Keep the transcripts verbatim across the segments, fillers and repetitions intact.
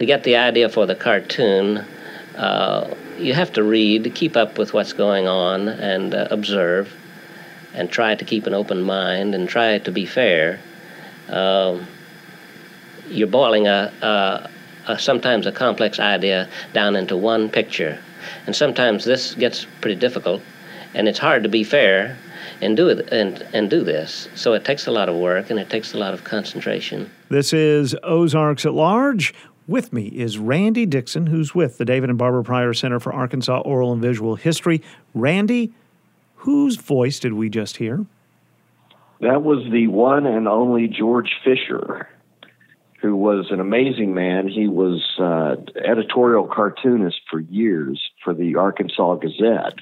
To get the idea for the cartoon, uh, you have to read, keep up with what's going on, and uh, observe, and try to keep an open mind, and try to be fair. Um, you're boiling a, a, a sometimes a complex idea down into one picture, and sometimes this gets pretty difficult, and it's hard to be fair and do it and and do this. So it takes a lot of work, and it takes a lot of concentration. This is Ozarks at Large. With me is Randy Dixon, who's with the David and Barbara Pryor Center for Arkansas Oral and Visual History. Randy, whose voice did we just hear? That was the one and only George Fisher, who was an amazing man. He was uh, editorial cartoonist for years for the Arkansas Gazette.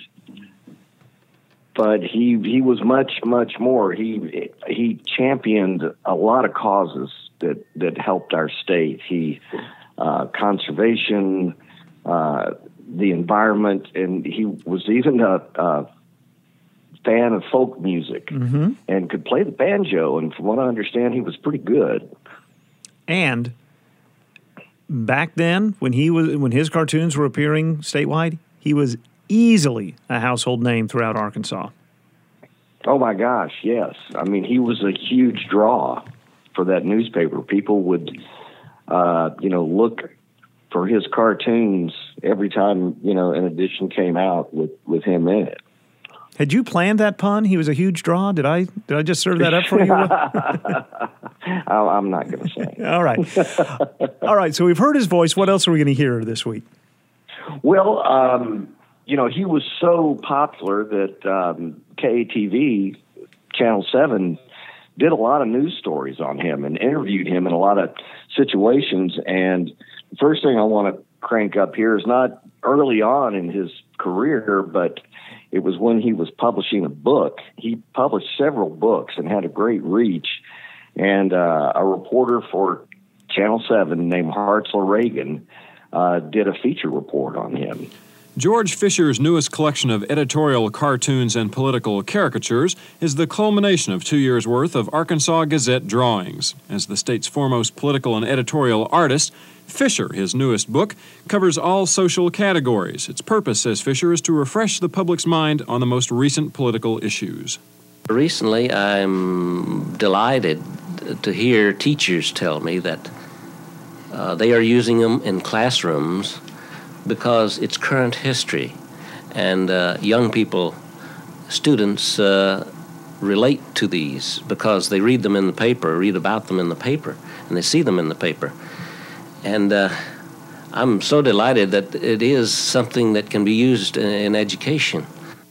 But he he was much, much more. He he championed a lot of causes that, that helped our state. He uh, conservation, uh, the environment, and he was even a, a fan of folk music mm-hmm. and could play the banjo. And from what I understand, he was pretty good. And back then, when he was when his cartoons were appearing statewide, he was easily a household name throughout Arkansas. Oh, my gosh, yes. I mean, he was a huge draw for that newspaper. People would, uh, you know, look for his cartoons every time, you know, an edition came out with, with him in it. Had you planned that pun? He was a huge draw? Did I did I just serve that up for you? I'm not going to say. All right. All right, so we've heard his voice. What else are we going to hear this week? Well, um, you know, he was so popular that um, K A T V, Channel seven, did a lot of news stories on him and interviewed him in a lot of situations. And the first thing I want to crank up here is not early on in his career, but it was when he was publishing a book. He published several books and had a great reach. And uh, a reporter for Channel seven named Hartzell Reagan uh, did a feature report on him. George Fisher's newest collection of editorial cartoons and political caricatures is the culmination of two years' worth of Arkansas Gazette drawings. As the state's foremost political and editorial artist, Fisher, his newest book, covers all social categories. Its purpose, says Fisher, is to refresh the public's mind on the most recent political issues. Recently, I'm delighted to hear teachers tell me that uh, they are using them in classrooms because it's current history, and uh, young people, students, uh, relate to these because they read them in the paper, read about them in the paper, and they see them in the paper. And uh, I'm so delighted that it is something that can be used in, in education.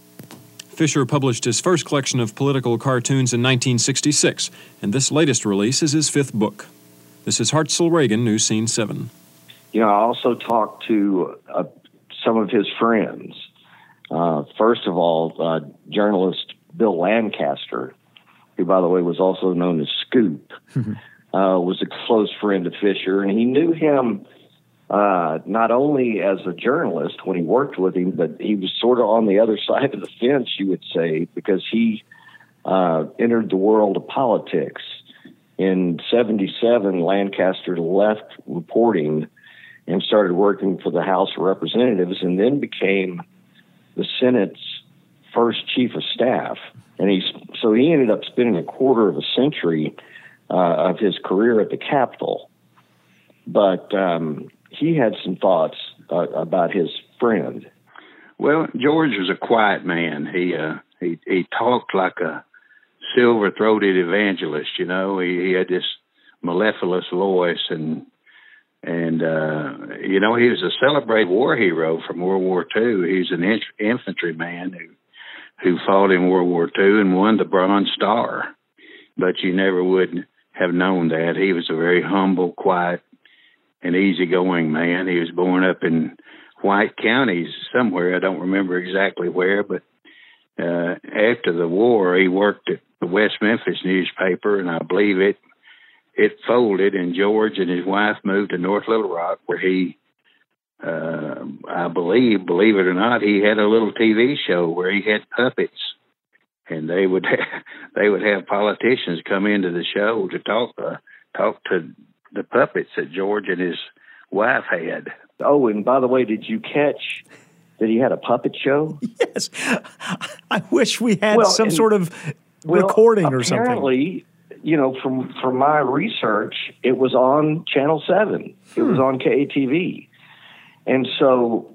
Fisher published his first collection of political cartoons in nineteen sixty-six, and this latest release is his fifth book. This is Hartzell Reagan, News Scene seven. You know, I also talked to uh, some of his friends. Uh, first of all, uh, journalist Bill Lancaster, who, by the way, was also known as Scoop, uh, was a close friend of Fisher, and he knew him uh, not only as a journalist when he worked with him, but he was sort of on the other side of the fence, you would say, because he uh, entered the world of politics. In seventy-seven, Lancaster left reporting and started working for the House of Representatives, and then became the Senate's first chief of staff. And he's so he ended up spending a quarter of a century uh, of his career at the Capitol. But um, he had some thoughts uh, about his friend. Well, George was a quiet man. He uh, he he talked like a silver-throated evangelist. You know, he, he had this mellifluous voice, and and uh, you know, he was a celebrated war hero from World War Two. He's an in- infantryman who who fought in World War Two and won the Bronze Star. But you never would have known that. He was a very humble, quiet, and easygoing man. He was born up in White Counties somewhere. I don't remember exactly where, but uh, after the war, he worked at the West Memphis newspaper, and I believe it it folded, and George and his wife moved to North Little Rock, where he, uh, I believe, believe it or not, he had a little T V show where he had puppets, and they would have, they would have politicians come into the show to talk uh, talk to the puppets that George and his wife had. Oh, and by the way, did you catch that he had a puppet show? Yes. I wish we had Well, some and- sort of Well, recording or something. Apparently, you know, from from my research, it was on Channel seven. It was on K A T V. And so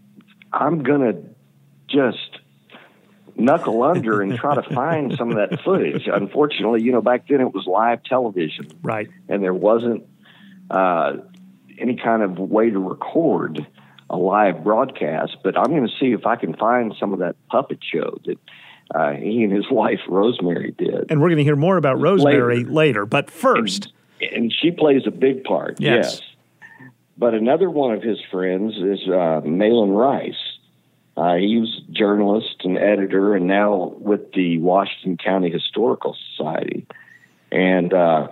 I'm going to just knuckle under and try to find some of that footage. Unfortunately, you know, back then it was live television. Right. And there wasn't uh, any kind of way to record a live broadcast. But I'm going to see if I can find some of that puppet show that Uh, he and his wife, Rosemary, did. And we're going to hear more about Rosemary later. later but first. And, and she plays a big part, yes. yes. But another one of his friends is uh, Malin Rice. Uh, he was a journalist and editor and now with the Washington County Historical Society. And uh,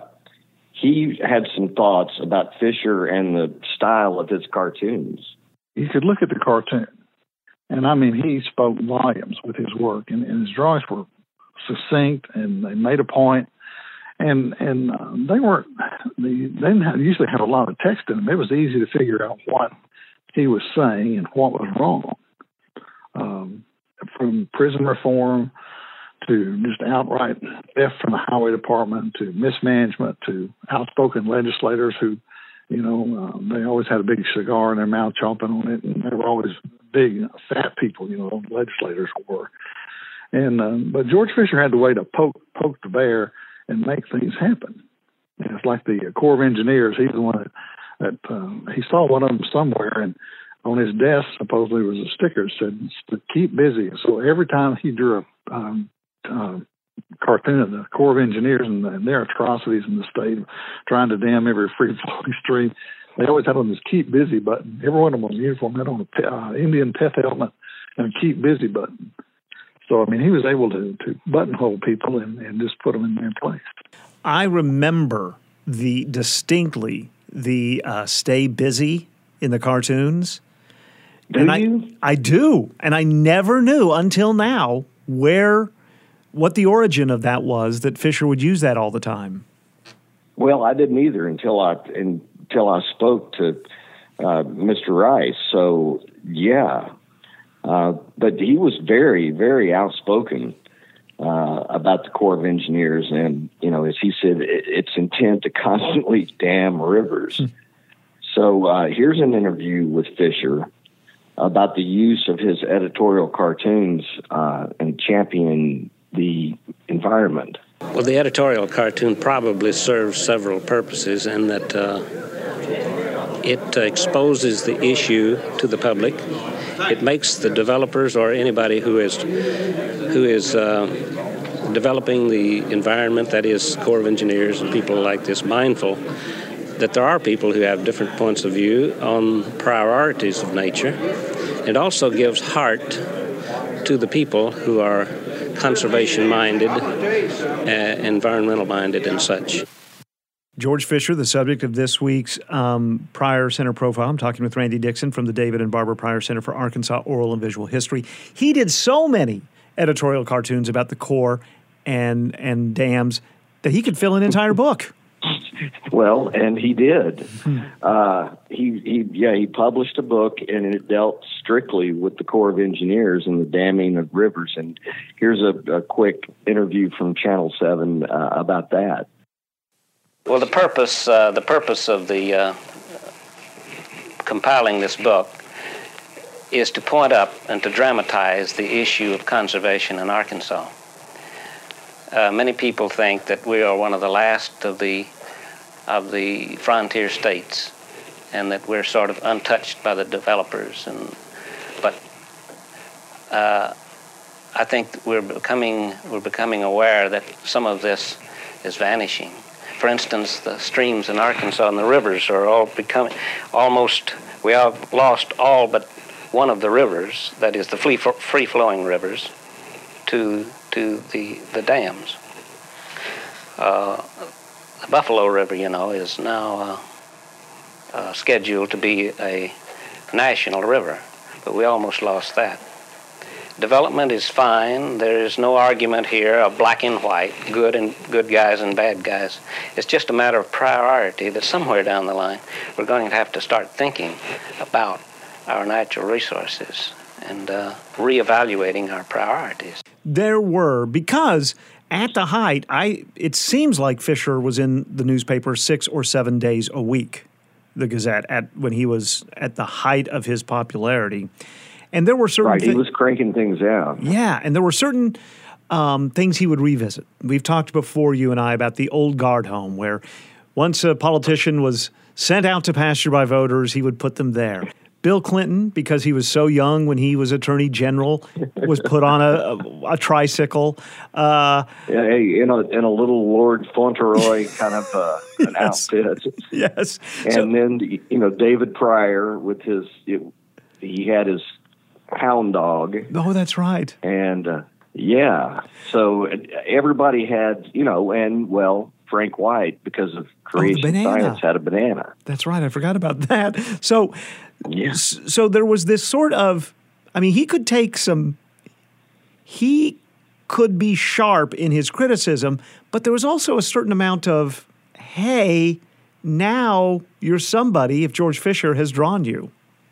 he had some thoughts about Fisher and the style of his cartoons. You could look at the cartoon. And, I mean, he spoke volumes with his work, and, and his drawings were succinct, and they made a point. And and uh, they weren't, they, they didn't have, usually have a lot of text in them. It was easy to figure out what he was saying and what was wrong. Um, from prison reform to just outright theft from the highway department to mismanagement to outspoken legislators who, you know, uh, they always had a big cigar in their mouth chomping on it, and they were always big, fat people, you know, legislators were. And um, but George Fisher had the way to poke poke the bear and make things happen. And it's like the Corps of Engineers. He's the one that, that um, he saw one of them somewhere, and on his desk supposedly was a sticker that said to keep busy. So every time he drew a um, uh, cartoon of the Corps of Engineers and, the, and their atrocities in the state, trying to dam every free-flowing stream, they always had on this keep busy button. Every one of them on the uniform had on a uh, Indian peth helmet and a keep busy button. So, I mean, he was able to, to buttonhole people and, and just put them in their place. I remember the distinctly the uh, stay busy in the cartoons. Do and you? I, I do. And I never knew until now where what the origin of that was, that Fisher would use that all the time. Well, I didn't either until I until I spoke to uh, Mister Rice. So, yeah. Uh, but he was very, very outspoken uh, about the Corps of Engineers. And, you know, as he said, it, its intent to constantly dam rivers. Hmm. So uh, here's an interview with Fisher about the use of his editorial cartoons uh, and championing the environment. Well, the editorial cartoon probably serves several purposes in that uh, it uh, exposes the issue to the public. It makes the developers or anybody who is who is uh, developing the environment, that is Corps of Engineers and people like this, mindful that there are people who have different points of view on priorities of nature. It also gives heart to the people who are conservation-minded, uh, environmental-minded, and such. George Fisher, the subject of this week's um, Pryor Center profile. I'm talking with Randy Dixon from the David and Barbara Pryor Center for Arkansas Oral and Visual History. He did so many editorial cartoons about the Corps and and dams that he could fill an entire book. Well, and he did. Uh, he, he, yeah, he published a book, and it dealt strictly with the Corps of Engineers and the damming of rivers. And here's a, a quick interview from Channel Seven uh, about that. Well, the purpose, uh, the purpose of the uh, compiling this book is to point up and to dramatize the issue of conservation in Arkansas. Uh, many people think that we are one of the last of the of the frontier states, and that we're sort of untouched by the developers. And but uh, I think we're becoming we're becoming aware that some of this is vanishing. For instance, the streams in Arkansas and the rivers are all becoming almost. We have lost all but one of the rivers, that is the free free flowing rivers, to to the the dams. Uh, the Buffalo River, you know, is now uh, uh, scheduled to be a national river, but we almost lost that. Development is fine. There is no argument here of black and white, good and good guys and bad guys. It's just a matter of priority that somewhere down the line we're going to have to start thinking about our natural resources and uh, reevaluating our priorities. There were, because at the height, I it seems like Fisher was in the newspaper six or seven days a week, the Gazette, at when he was at the height of his popularity. And there were certain right, thi- he was cranking things out. Yeah, and there were certain um, things he would revisit. We've talked before, you and I, about the old guard home, where once a politician was sent out to pasture by voters, he would put them there. Bill Clinton, because he was so young when he was Attorney General, was put on a, a, a tricycle. Uh, yeah, in a in a little Lord Fauntleroy kind of uh, an yes, outfit. Yes, and so, then you know David Pryor with his it, he had his hound dog. Oh, that's right. And uh, yeah, so everybody had you know, and well, Frank White, because of creation oh, science, had a banana. That's right. I forgot about that. So. Yeah. So there was this sort of, I mean, he could take some, he could be sharp in his criticism, but there was also a certain amount of, hey, now you're somebody if George Fisher has drawn you.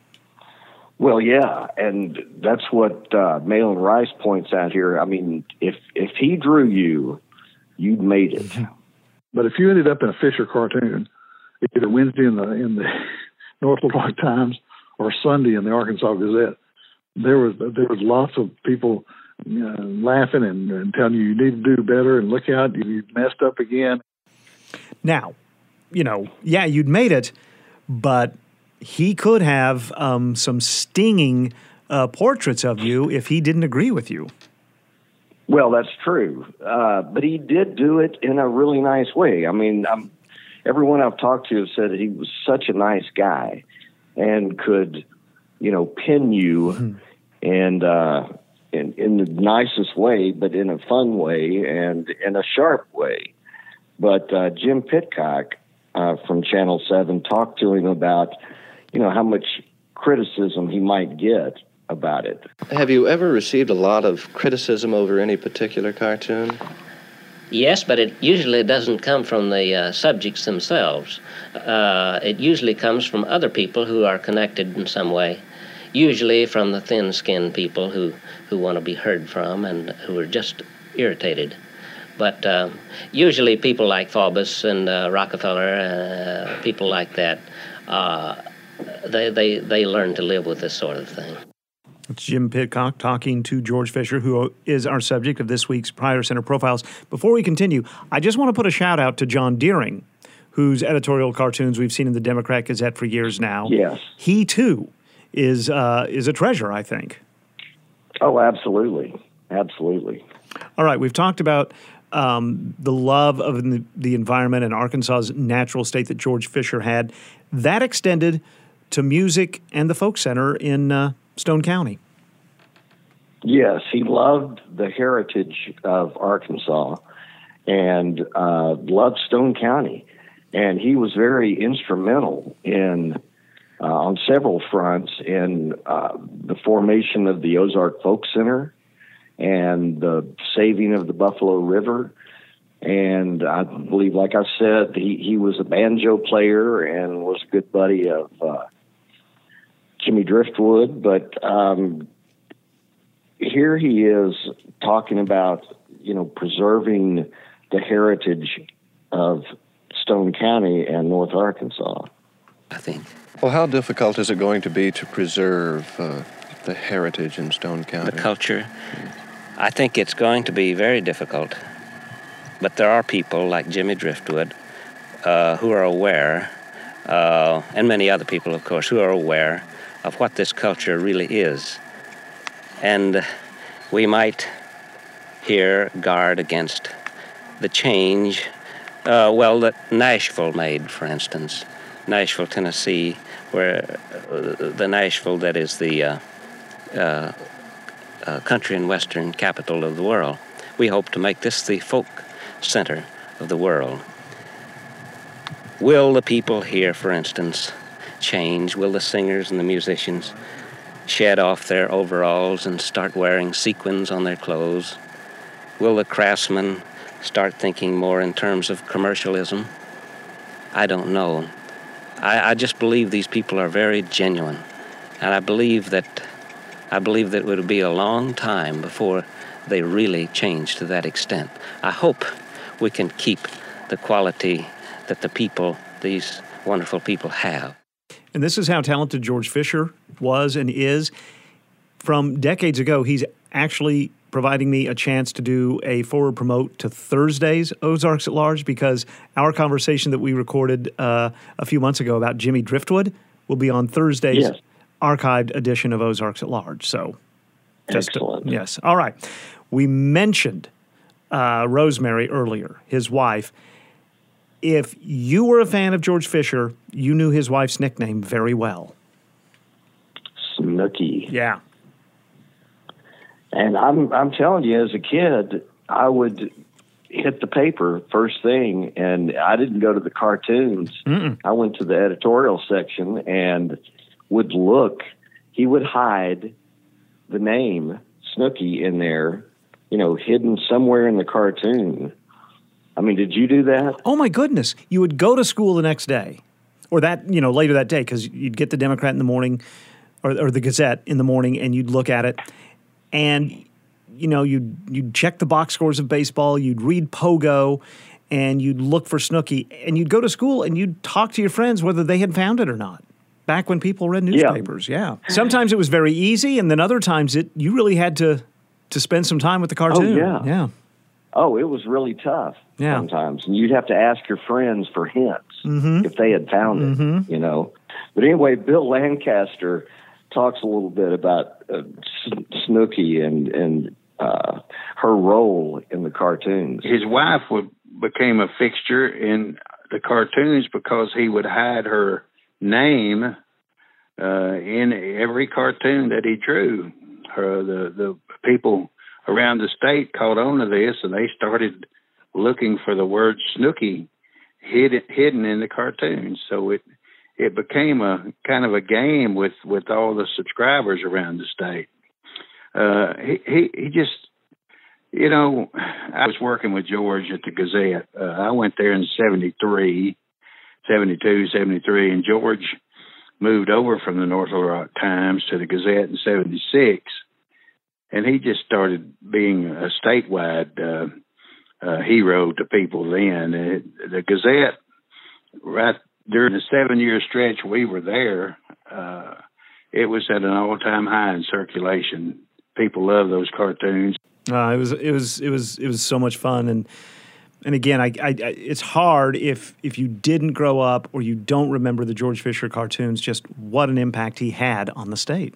Well, yeah, and that's what uh, Malin Rice points out here. I mean, if if he drew you, you'd made it. But if you ended up in a Fisher cartoon, either Wednesday in the in the North Little Rock Times or Sunday in the Arkansas Gazette, there was there was lots of people you know, laughing and, and telling you you need to do better and look out, you messed up again. Now, you know, yeah, you'd made it, but he could have um, some stinging uh, portraits of you if he didn't agree with you. Well, that's true, uh, but he did do it in a really nice way. I mean, I'm. Everyone I've talked to has said that he was such a nice guy and could, you know, pin you mm-hmm. and uh, in, in the nicest way, but in a fun way and in a sharp way. But uh, Jim Pitcock uh, from Channel seven talked to him about, you know, how much criticism he might get about it. Have you ever received a lot of criticism over any particular cartoon? Yes, but it usually doesn't come from the uh, subjects themselves. Uh, it usually comes from other people who are connected in some way, usually from the thin-skinned people who, who want to be heard from and who are just irritated. But uh, usually people like Faubus and uh, Rockefeller, uh, people like that, uh, they, they, they learn to live with this sort of thing. It's Jim Pitcock talking to George Fisher, who is our subject of this week's Pryor Center Profiles. Before we continue, I just want to put a shout-out to John Deering, whose editorial cartoons we've seen in the Democrat Gazette for years now. Yes. He, too, is uh, is a treasure, I think. Oh, absolutely. Absolutely. All right, we've talked about um, the love of the, the environment and Arkansas's natural state that George Fisher had. That extended to music and the Folk Center in uh, Stone County. Yes, he loved the heritage of Arkansas and uh, loved Stone County. And he was very instrumental in, uh, on several fronts, in uh, the formation of the Ozark Folk Center and the saving of the Buffalo River. And I believe, like I said, he, he was a banjo player and was a good buddy of uh, Jimmy Driftwood. But um, here he is talking about, you know, preserving the heritage of Stone County and North Arkansas, I think. Well, how difficult is it going to be to preserve uh, the heritage in Stone County? The culture? I think it's going to be very difficult. But there are people like Jimmy Driftwood uh, who are aware, uh, and many other people, of course, who are aware of what this culture really is. And we might here guard against the change, uh, well, that Nashville made, for instance. Nashville, Tennessee, where uh, the Nashville that is the uh, uh, uh, country and western capital of the world. We hope to make this the folk center of the world. Will the people here, for instance, change? Will the singers and the musicians shed off their overalls and start wearing sequins on their clothes? Will the craftsmen start thinking more in terms of commercialism? I don't know. I, I just believe these people are very genuine, and I believe that I believe that it would be a long time before they really change to that extent. I hope we can keep the quality that the people, these wonderful people, have. And this is how talented George Fisher was and is. From decades ago, he's actually providing me a chance to do a forward promote to Thursday's Ozarks at Large, because our conversation that we recorded uh, a few months ago about Jimmy Driftwood will be on Thursday's yes. archived edition of Ozarks at Large. So, just Excellent. To, yes. All right. We mentioned uh, Rosemary earlier, his wife. If you were a fan of George Fisher, you knew his wife's nickname very well. Snooky. Yeah. And I'm I'm telling you, as a kid, I would hit the paper first thing, and I didn't go to the cartoons. Mm-mm. I went to the editorial section and would look. He would hide the name Snooky in there, you know, hidden somewhere in the cartoon. I mean, did you do that? Oh, my goodness. You would go to school the next day, or that, you know, later that day, because you'd get the Democrat in the morning, or, or the Gazette in the morning, and you'd look at it. And, you know, you'd, you'd check the box scores of baseball, you'd read Pogo, and you'd look for Snooky, and you'd go to school and you'd talk to your friends whether they had found it or not. Back when people read newspapers, yeah. yeah. Sometimes it was very easy, and then other times it you really had to, to spend some time with the cartoon. Oh, yeah. Yeah. Oh, it was really tough yeah. sometimes. And you'd have to ask your friends for hints mm-hmm. if they had found it, mm-hmm. you know. But anyway, Bill Lancaster talks a little bit about uh, Snooky and and uh, her role in the cartoons. His wife would became a fixture in the cartoons because he would hide her name uh, in every cartoon that he drew. Her the the people around the state caught on to this, and they started looking for the word Snooky hidden hidden in the cartoons. So it. It became a kind of a game with, with all the subscribers around the state. Uh, he, he, he just, you know, I was working with George at the Gazette. Uh, I went there in seventy-three, seventy-two, seventy-three, and George moved over from the North Little Rock Times to the Gazette in seventy-six. And he just started being a statewide uh, uh, hero to people then. It, the Gazette, right during the seven-year stretch we were there, uh, it was at an all-time high in circulation. People love those cartoons. Uh, it was, it was, it was, it was so much fun, and and again, I, I, I, it's hard if if you didn't grow up or you don't remember the George Fisher cartoons, just what an impact he had on the state.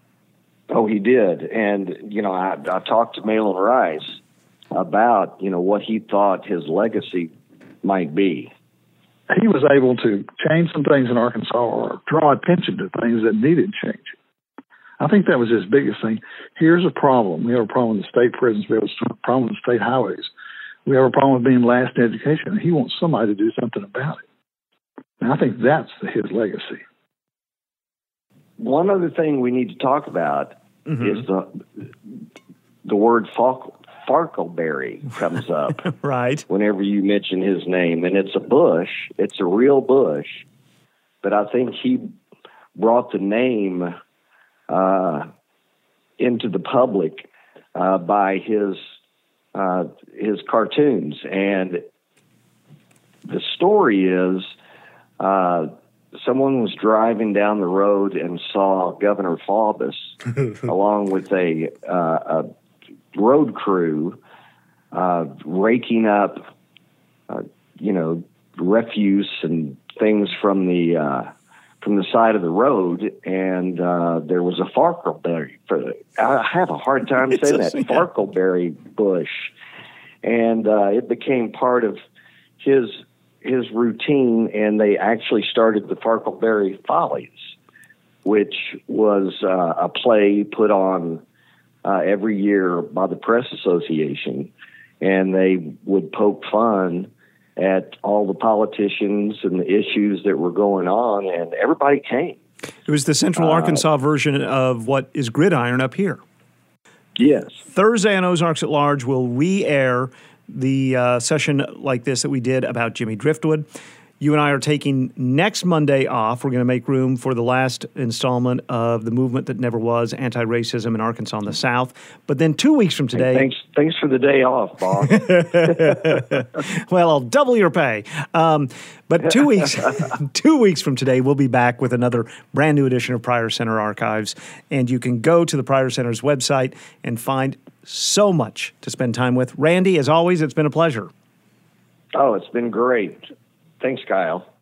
Oh, he did, and you know, I, I talked to Malin Rice about you know what he thought his legacy might be. He was able to change some things in Arkansas or draw attention to things that needed change. I think that was his biggest thing. Here's a problem. We have a problem with the state prisons. We have a problem with state highways. We have a problem with being last in education. He wants somebody to do something about it. And I think that's his legacy. One other thing we need to talk about mm-hmm. is the the word Falk. Farkleberry comes up right whenever you mention his name, and it's a bush. It's a real bush, but I think he brought the name uh, into the public uh, by his uh, his cartoons. And the story is uh, someone was driving down the road and saw Governor Faubus along with a, uh, a road crew uh, raking up, uh, you know, refuse and things from the uh, from the side of the road, and uh, there was a farkleberry. For the, I have a hard time saying that farkleberry bush, and uh, it became part of his his routine. And they actually started the Farkleberry Follies, which was uh, a play put on Uh, every year by the Press Association, and they would poke fun at all the politicians and the issues that were going on, and everybody came. It was the Central Uh, Arkansas version of what is Gridiron up here. Yes. Thursday on Ozarks at Large, we'll re-air the uh, session like this that we did about Jimmy Driftwood. You and I are taking next Monday off. We're going to make room for the last installment of The Movement That Never Was, Anti-Racism in Arkansas and the South. But then two weeks from today... Hey, thanks, thanks for the day off, boss. Well, I'll double your pay. Um, but two weeks two weeks from today, we'll be back with another brand new edition of Pryor Center Archives. And you can go to the Pryor Center's website and find so much to spend time with. Randy, as always, it's been a pleasure. Oh, it's been great. Thanks, Kyle.